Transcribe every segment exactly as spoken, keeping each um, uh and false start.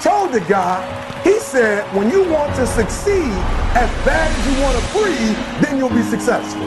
told the guy, he said, when you want to succeed as bad as you want to breathe, then you'll be successful.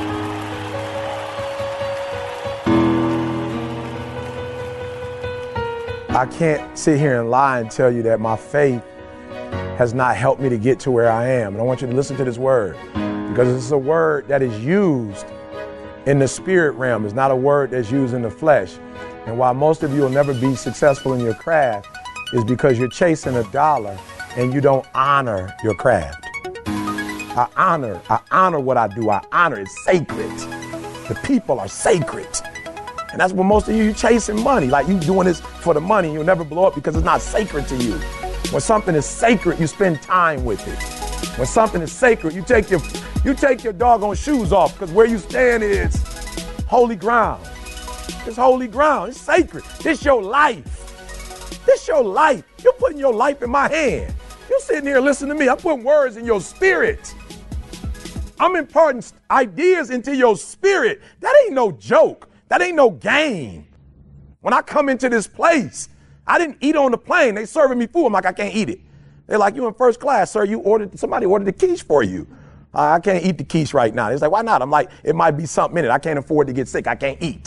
I can't sit here and lie and tell you that my faith has not helped me to get to where I am. And I want you to listen to this word, because it's a word that is used in the spirit realm. It's not a word that's used in the flesh. And while most of you will never be successful in your craft, is because you're chasing a dollar and you don't honor your craft. I honor, I honor what I do. I honor it's sacred. The people are sacred. And that's what most of you, you're chasing money. Like you doing this for the money, you'll never blow up because it's not sacred to you. When something is sacred, you spend time with it. When something is sacred, you take your you take your doggone shoes off, because where you stand is holy ground. It's holy ground. It's sacred. This your life. This your life. You're putting your life in my hand. You're sitting here listening to me. I'm putting words in your spirit. I'm imparting ideas into your spirit. That ain't no joke. That ain't no game. When I come into this place, I didn't eat on the plane. They serving me food. I'm like, I can't eat it. They're like, you in first class, sir. You ordered, somebody ordered the quiche for you. Uh, I can't eat the quiche right now. It's like, why not? I'm like, it might be something in it. I can't afford to get sick. I can't eat.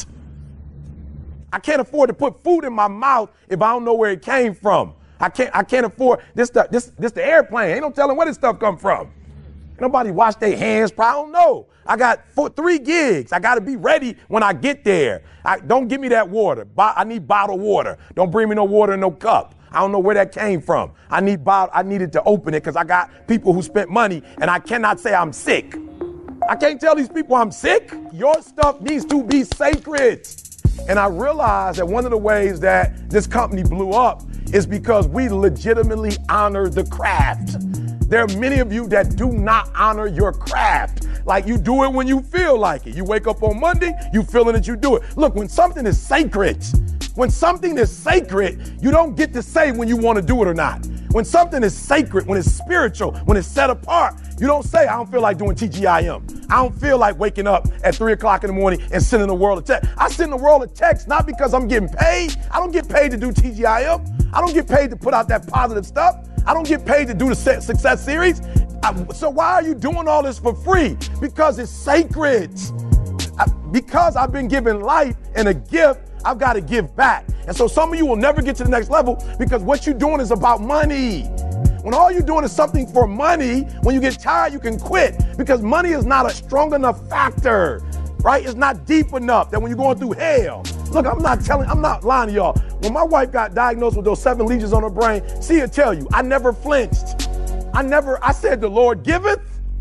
I can't afford to put food in my mouth if I don't know where it came from. I can't, I can't afford this stuff. This, this the airplane. Ain't no telling where this stuff come from. Ain't nobody wash their hands. I don't know. I got four, three gigs. I got to be ready when I get there. I, don't give me that water. Bo- I need bottled water. Don't bring me no water in no cup. I don't know where that came from. I need bottle. I needed to open it because I got people who spent money, and I cannot say I'm sick. I can't tell these people I'm sick. Your stuff needs to be sacred. And I realized that one of the ways that this company blew up is because we legitimately honor the craft. There are many of you that do not honor your craft. Like you do it when you feel like it. You wake up on Monday, you feeling it, you do it. Look, when something is sacred, when something is sacred, you don't get to say when you want to do it or not. When something is sacred, when it's spiritual, when it's set apart, you don't say, I don't feel like doing T G I M. I don't feel like waking up at three o'clock in the morning and sending the world a text. I send the world a text not because I'm getting paid. I don't get paid to do T G I M. I don't get paid to put out that positive stuff. I don't get paid to do the success series. I, so why are you doing all this for free? Because it's sacred. I, because I've been given life and a gift, I've got to give back. And so some of you will never get to the next level because what you're doing is about money. When all you're doing is something for money, when you get tired, you can quit because money is not a strong enough factor, right? It's not deep enough that when you're going through hell. Look, I'm not telling, I'm not lying to y'all. When my wife got diagnosed with those seven lesions on her brain, she'll tell you, I never flinched. I never, I said, the Lord giveth,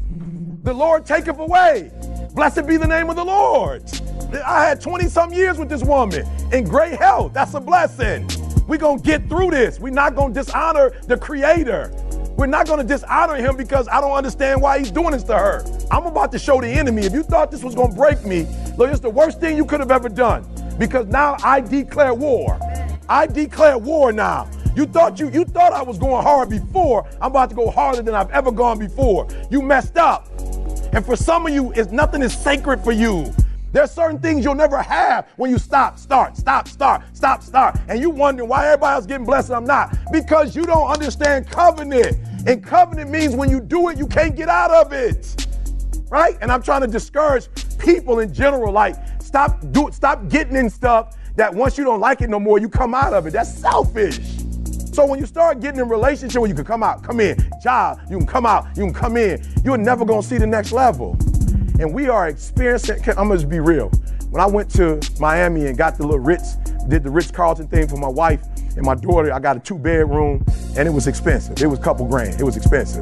the Lord taketh away. Blessed be the name of the Lord. I had twenty some years with this woman in great health. That's a blessing. We're going to get through this. We're not going to dishonor the Creator. We're not going to dishonor him because I don't understand why he's doing this to her. I'm about to show the enemy. If you thought this was going to break me, look, it's the worst thing you could have ever done because now I declare war. I declare war now. You thought you, you thought I was going hard before. I'm about to go harder than I've ever gone before. You messed up. And for some of you, it's nothing is sacred for you. There's certain things you'll never have when you stop, start, stop, start, stop, start. And you wondering why everybody else getting blessed and I'm not. Because you don't understand covenant. And covenant means when you do it, you can't get out of it. Right? And I'm trying to discourage people in general, like stop do stop getting in stuff that once you don't like it no more, you come out of it. That's selfish. So when you start getting in a relationship where you can come out, come in, job, you can come out, you can come in, you're never gonna see the next level. And we are experiencing, I'm gonna just be real. When I went to Miami and got the little Ritz, did the Ritz-Carlton thing for my wife and my daughter, I got a two bedroom and it was expensive. It was a couple grand, it was expensive.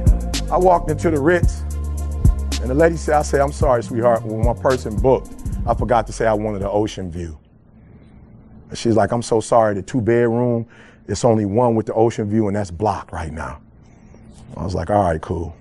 I walked into the Ritz and the lady said, I said, I'm sorry, sweetheart, when my person booked, I forgot to say I wanted an ocean view. And she's like, I'm so sorry, the two bedroom, it's only one with the ocean view and that's blocked right now. I was like, all right, cool.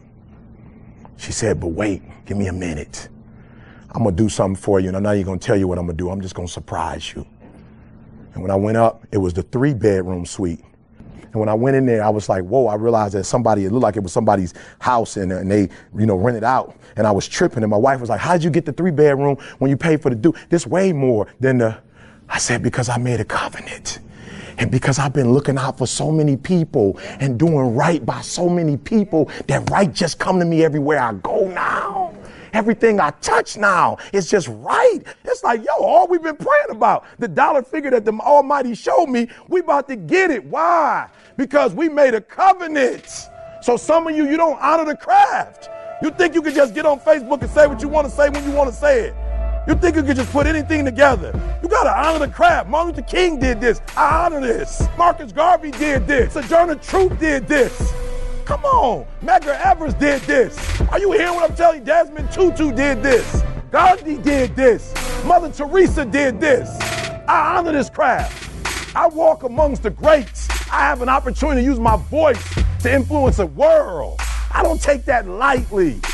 She said, but wait, give me a minute. I'm gonna do something for you and I'm not even gonna tell you what I'm gonna do. I'm just gonna surprise you. And when I went up, it was the three bedroom suite. And when I went in there, I was like, whoa, I realized that somebody, it looked like it was somebody's house and, and they, you know, rented out. And I was tripping and my wife was like, how'd you get the three bedroom when you paid for the do? This way more than the, I said, because I made a covenant. And because I've been looking out for so many people and doing right by so many people, that right just come to me everywhere I go now. Everything I touch now is just right. It's like, yo, all we've been praying about, the dollar figure that the Almighty showed me, we about to get it. Why? Because we made a covenant. So some of you, you don't honor the craft. You think you could just get on Facebook and say what you want to say when you want to say it. You think you could just put anything together. You got to honor the craft. Martin Luther King did this. I honor this. Marcus Garvey did this. Sojourner Truth did this. Come on. Medgar Evers did this. Are you hearing what I'm telling you? Desmond Tutu did this. Gandhi did this. Mother Teresa did this. I honor this craft. I walk amongst the greats. I have an opportunity to use my voice to influence the world. I don't take that lightly.